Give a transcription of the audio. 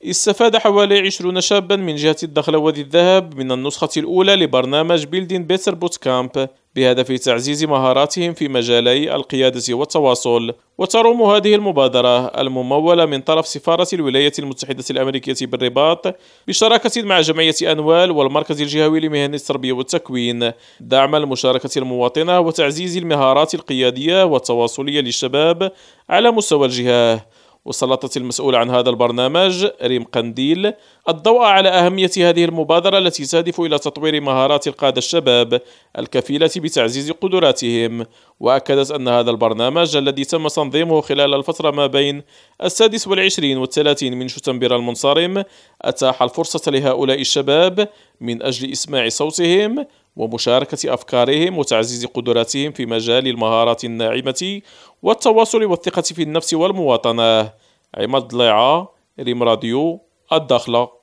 استفاد حوالي 20 شابا من جهة الدخل وادي الذهب من النسخة الأولى لبرنامج Building Better Bootcamp بهدف تعزيز مهاراتهم في مجالي القيادة والتواصل. وتروم هذه المبادرة الممولة من طرف سفارة الولايات المتحدة الأمريكية بالرباط بشراكة مع جمعية أنوال والمركز الجهوي لمهن التربية والتكوين دعم المشاركة المواطنة وتعزيز المهارات القيادية والتواصلية للشباب على مستوى الجهة. وسلطت المسؤول عن هذا البرنامج ريم قنديل الضوء على أهمية هذه المبادرة التي تهدف إلى تطوير مهارات القادة الشباب الكفيلة بتعزيز قدراتهم. وأكدت أن هذا البرنامج الذي تم تنظيمه خلال الفترة ما بين 26 و30 من شتنبر المنصرم أتاح الفرصة لهؤلاء الشباب من أجل إسماع صوتهم ومشاركة أفكارهم وتعزيز قدراتهم في مجال المهارات الناعمة والتواصل والثقة في النفس والمواطنة. عماد ضليعة، ريم راديو، الداخلة.